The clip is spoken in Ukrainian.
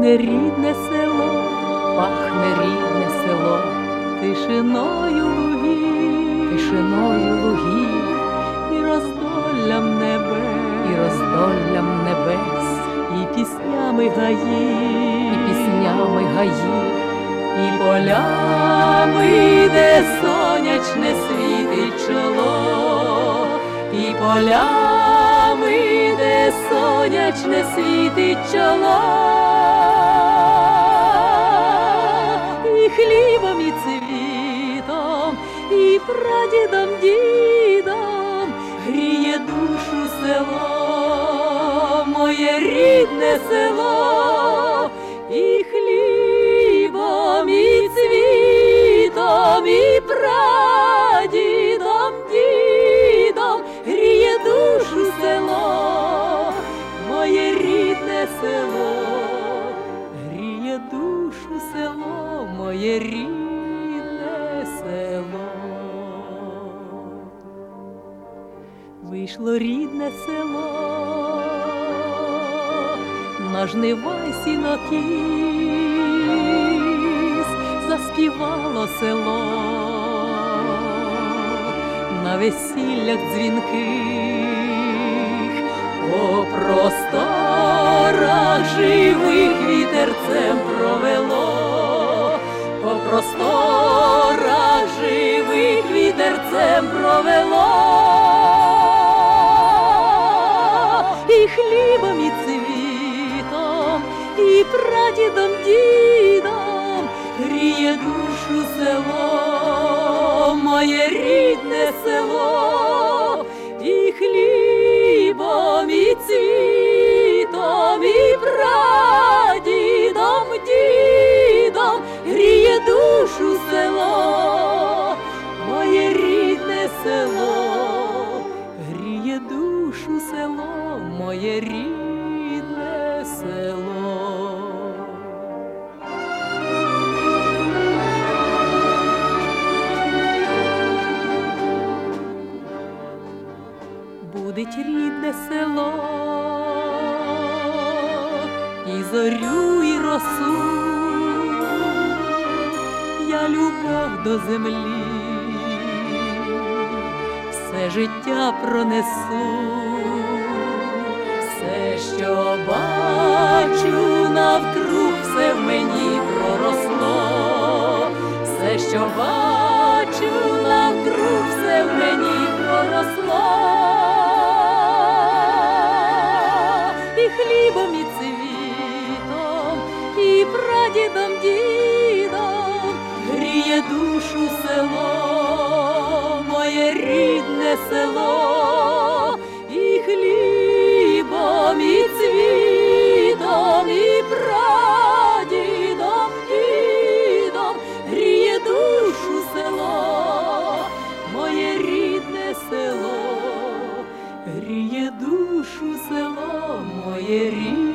Пахне рідне село, пахне рідне село, тишиною лугів, і роздоллям небес, і піснями гаїв, і полями, де сонячне світить чоло, і полями, де сонячне світить чоло, і хлібом, і цвітом, і прадідом, дідом гріє душу село, моє рідне село, і хлібом, і цвітом, і прадідом, дідом гріє душу село, моє рідне село, гріє душу село, моє рідне село. Вийшло рідне село на жнива й сінокіс, заспівало село на весіллях дзвінких, по просторах живих вітерцем провело, по просторах живих вітерцем провело, і хлібом, і цвітом, і прадідом, дідом гріє душу село, моє рідне село, і хлібом, і цвітом, і прадідом, дідом гріє душу село, моє рідне село, гріє душу село, моє рідне село. Будить рідне село, і зорю, і росу, я любов до землі, все життя пронесу, все, що бачу навкруг, все в мені проросло, все, що бачу навкруг, все в мені проросло, і хлібом, і цвітом, і прадідом, дідом гріє душу село, моє рідне село, і хлібом, і цвітом, і прадідом, дідом гріє душу село, моє рідне село, гріє душу село, моє рідне.